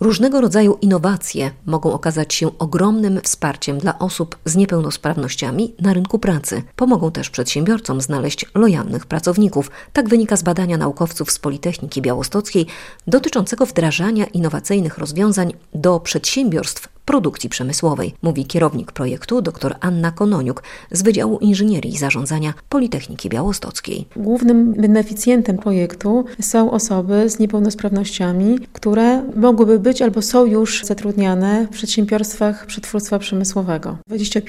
Różnego rodzaju innowacje mogą okazać się ogromnym wsparciem dla osób z niepełnosprawnościami na rynku pracy. Pomogą też przedsiębiorcom znaleźć lojalnych pracowników. Tak wynika z badania naukowców z Politechniki Białostockiej dotyczącego wdrażania innowacyjnych rozwiązań do przedsiębiorstw produkcji przemysłowej, mówi kierownik projektu dr Anna Kononiuk z Wydziału Inżynierii i Zarządzania Politechniki Białostockiej. Głównym beneficjentem projektu są osoby z niepełnosprawnościami, które mogłyby być albo są już zatrudniane w przedsiębiorstwach przetwórstwa przemysłowego.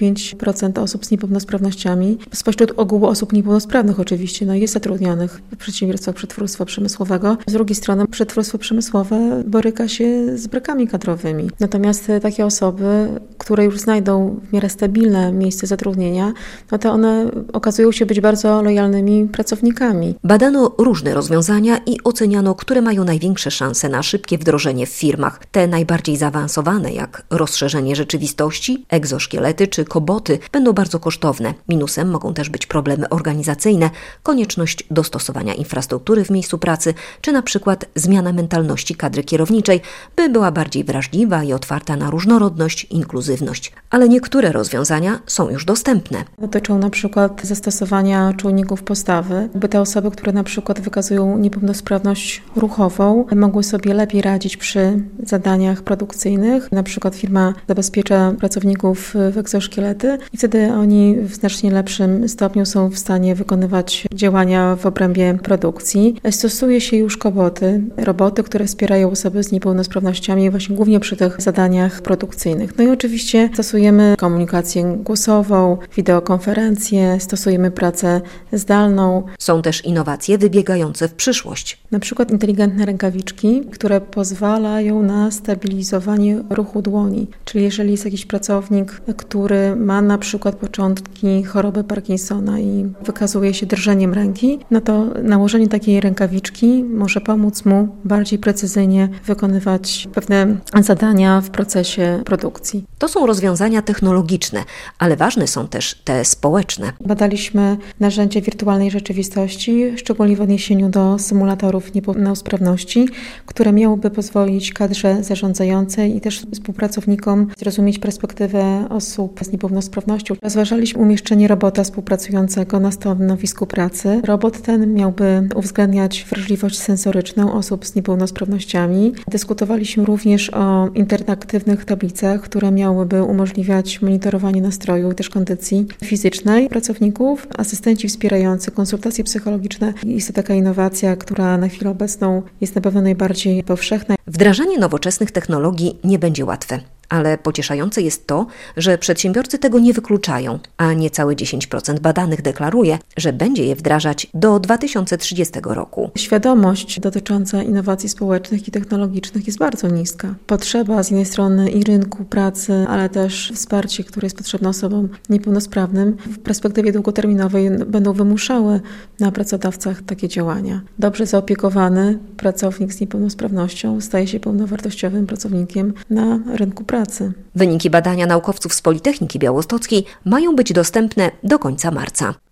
25% osób z niepełnosprawnościami, spośród ogółu osób niepełnosprawnych oczywiście, jest zatrudnionych w przedsiębiorstwach przetwórstwa przemysłowego. Z drugiej strony przetwórstwo przemysłowe boryka się z brakami kadrowymi. Natomiast takie osoby, które już znajdą w miarę stabilne miejsce zatrudnienia, to one okazują się być bardzo lojalnymi pracownikami. Badano różne rozwiązania i oceniano, które mają największe szanse na szybkie wdrożenie w firmach. Te najbardziej zaawansowane, jak rozszerzenie rzeczywistości, egzoszkielety czy koboty, będą bardzo kosztowne. Minusem mogą też być problemy organizacyjne, konieczność dostosowania infrastruktury w miejscu pracy, czy na przykład zmiana mentalności kadry kierowniczej, by była bardziej wrażliwa i otwarta na różnorodność, inkluzywność. Ale niektóre rozwiązania są już dostępne. Dotyczą na przykład zastosowania czujników postawy, by te osoby, które na przykład wykazują niepełnosprawność ruchową, mogły sobie lepiej radzić przy zadaniach produkcyjnych. Na przykład firma zabezpiecza pracowników w egzoszkielety i wtedy oni w znacznie lepszym stopniu są w stanie wykonywać działania w obrębie produkcji. Stosuje się już koboty, roboty, które wspierają osoby z niepełnosprawnościami właśnie głównie przy tych zadaniach produkcyjnych. No i oczywiście stosujemy komunikację głosową, wideokonferencje, stosujemy pracę zdalną. Są też innowacje wybiegające w przyszłość. Na przykład inteligentne rękawiczki, które pozwalają na stabilizowanie ruchu dłoni. Czyli jeżeli jest jakiś pracownik, który ma na przykład początki choroby Parkinsona i wykazuje się drżeniem ręki, to nałożenie takiej rękawiczki może pomóc mu bardziej precyzyjnie wykonywać pewne zadania w procesie produkcji. To są rozwiązania technologiczne, ale ważne są też te społeczne. Badaliśmy narzędzia wirtualnej rzeczywistości, szczególnie w odniesieniu do symulatorów niepełnosprawności, które miałyby pozwolić kadrze zarządzającej i też współpracownikom zrozumieć perspektywę osób z niepełnosprawnością. Rozważaliśmy umieszczenie robota współpracującego na stanowisku pracy. Robot ten miałby uwzględniać wrażliwość sensoryczną osób z niepełnosprawnościami. Dyskutowaliśmy również o interaktywnych tablicach, które miałyby umożliwiać monitorowanie nastroju i też kondycji fizycznej pracowników, asystenci wspierający, konsultacje psychologiczne. Jest to taka innowacja, która na chwilę obecną jest na pewno najbardziej powszechna. Wdrażanie nowoczesnych technologii nie będzie łatwe. Ale pocieszające jest to, że przedsiębiorcy tego nie wykluczają, a niecałe 10% badanych deklaruje, że będzie je wdrażać do 2030 roku. Świadomość dotycząca innowacji społecznych i technologicznych jest bardzo niska. Potrzeba z jednej strony i rynku pracy, ale też wsparcie, które jest potrzebne osobom niepełnosprawnym, w perspektywie długoterminowej będą wymuszały na pracodawcach takie działania. Dobrze zaopiekowany pracownik z niepełnosprawnością staje się pełnowartościowym pracownikiem na rynku pracy. Wyniki badania naukowców z Politechniki Białostockiej mają być dostępne do końca marca.